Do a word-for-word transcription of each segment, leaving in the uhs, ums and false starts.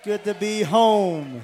good to be home.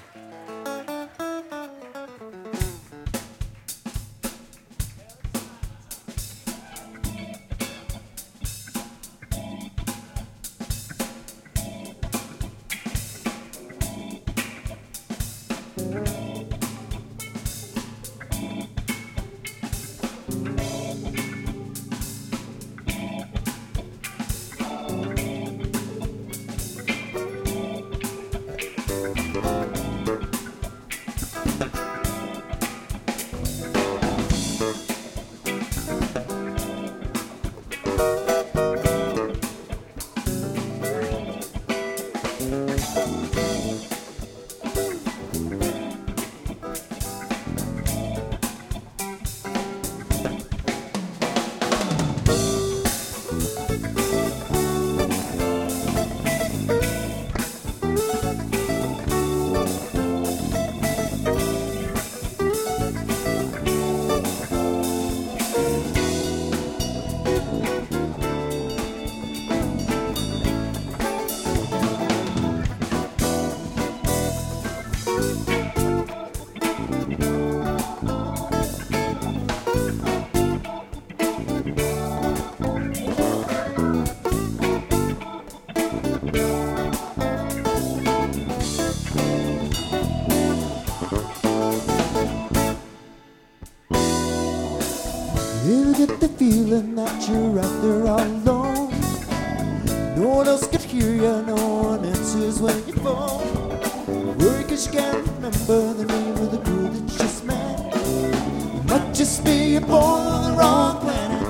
You get the feeling that you're out there all alone. No one else can hear you, no one answers when you phone. Worry 'cause you can't remember the name of the girl that you just met. You might just be born on the wrong planet.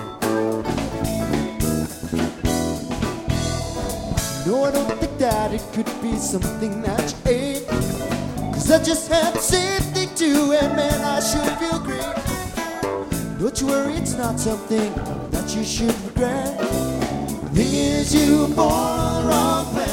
No, I don't think that it could be something that you ate, 'cause I just had the same thing too, and man, I sure feel great. Don't you worry, it's not something that you should regret. The thing is, you were born on the wrong planet.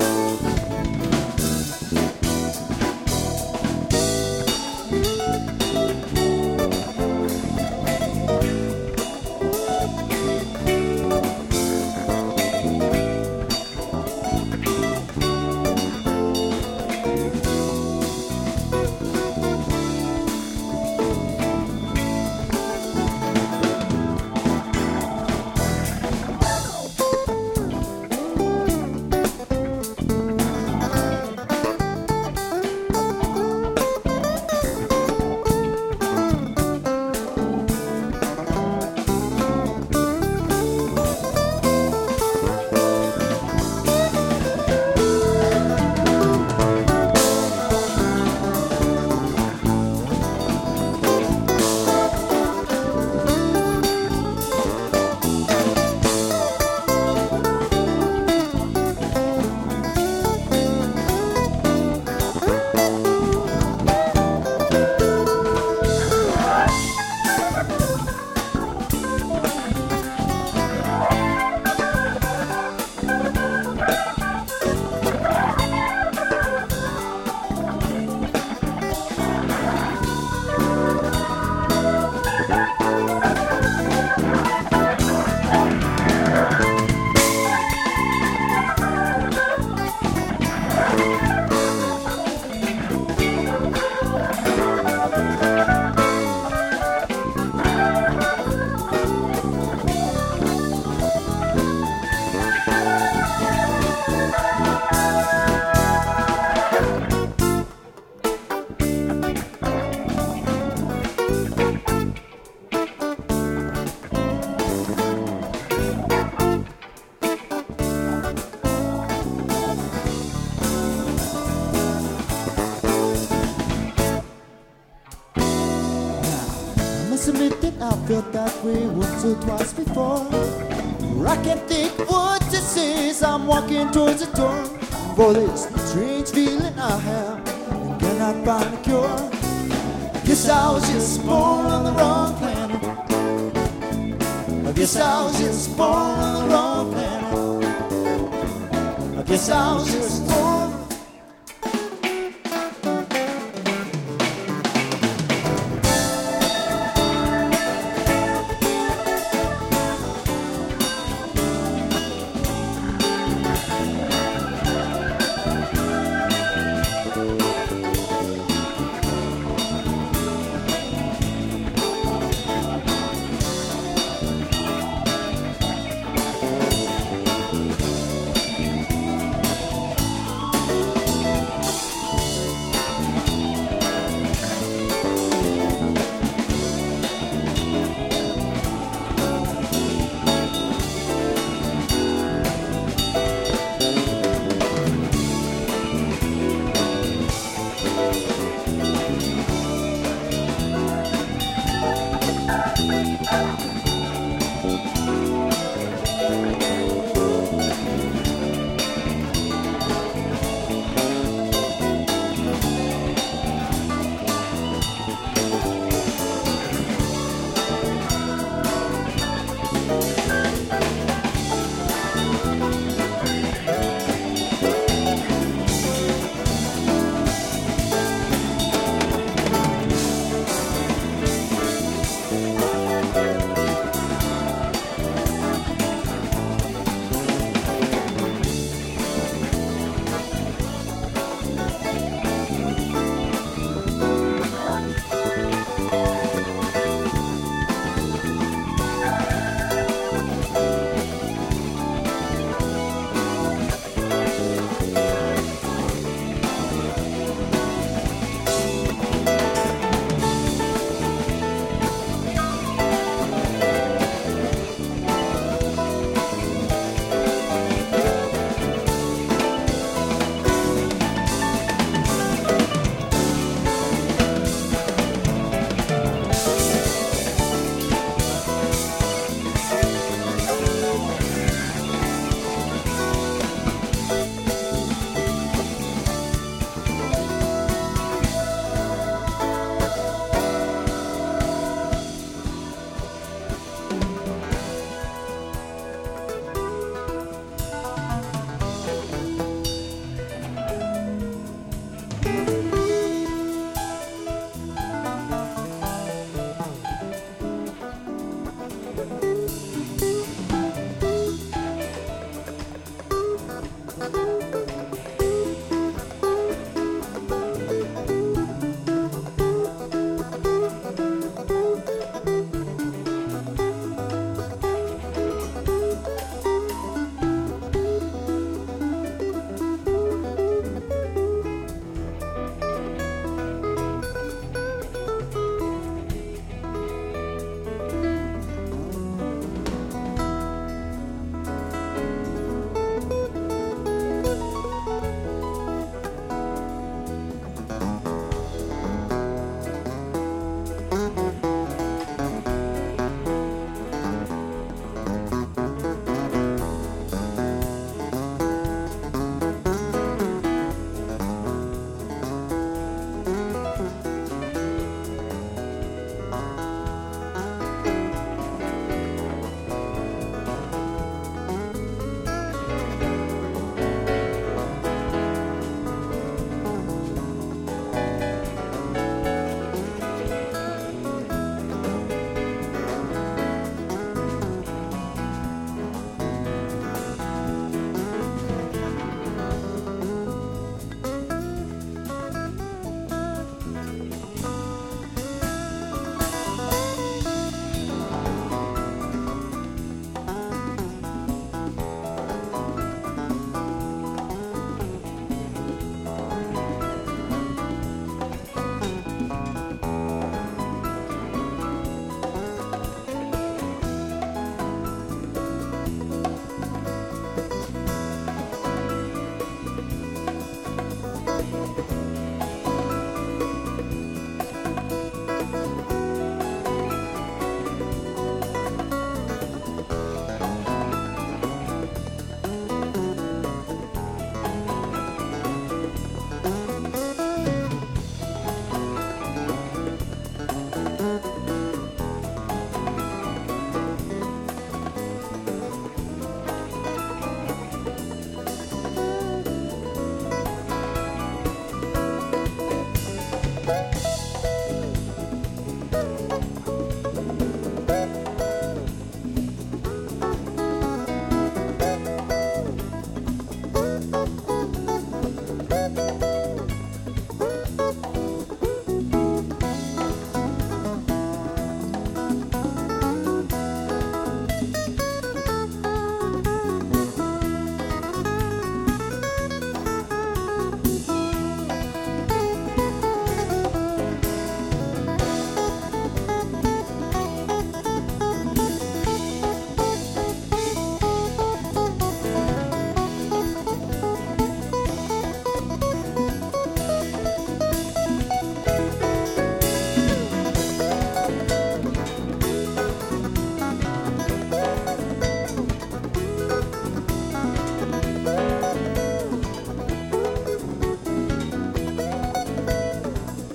Admit that I felt that way once or twice before. I can't think what to say as I'm walking towards the door. For this strange feeling I have and cannot find a cure. I guess I was just born on the wrong planet. I guess I was just born on the wrong planet. I guess I was just born